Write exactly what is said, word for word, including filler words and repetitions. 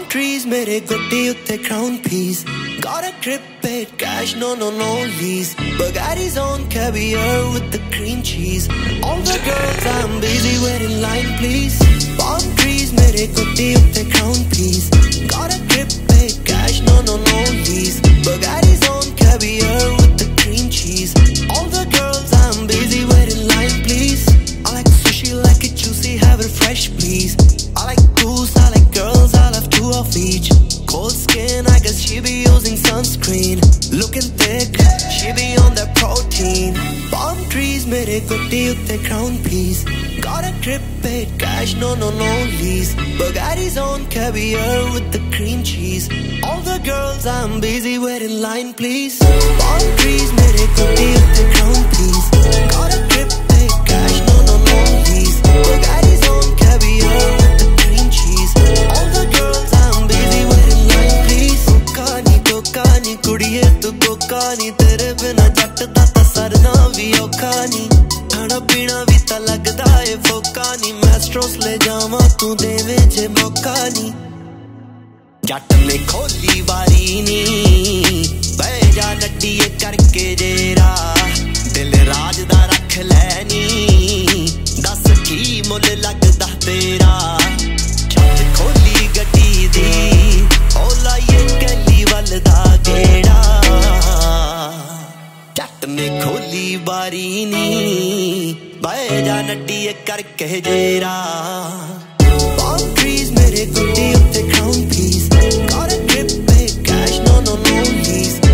trees mere gotti utte crown piece. Got a grip paid cash, no no no lease. Bugatti's on caviar with the cream cheese. All the girls I'm busy with in line please. Palm trees mere gotti utte crown piece. Got a grip paid cash, no no no lease. Bugatti's on caviar with the cream cheese. All the girls I'm busy with in line please. I like sushi, like it juicy, have it fresh please. I like goose, I like girls, I love two of each. Cold skin, I guess she be using sunscreen. Looking thick, she be on that protein. Palm trees, mere gotti utte crown piece. Got a grip paid cash, no no no lease. Bugatti's on caviar with the cream cheese. All the girls I'm busy with in line please. Palm trees, mere gotti utte crown piece. Got a grip paid cash, no no no lease. Bugatti's on caviar with the cream cheese. All the girls I'm busy with in line please. Kokani kokani kudiye tu kokani. Tere bina jatt da ta sarna vi okani. Khana pina vi ta lagda hai fokani. Mastros le jawa tu deve je mokani. Jatt ne kholi wari ni beh ja laddiye karke jera. Dil raaj da rakh le ni das ki mull lagda tera. Jatt kholi gaddi di o laiye gally wal da geda. Jatt ne kholi wari ni beh ja laddiye karke jera. Palm trees mere gotti utte crown piece. Got a grip paid cash, no no no lease.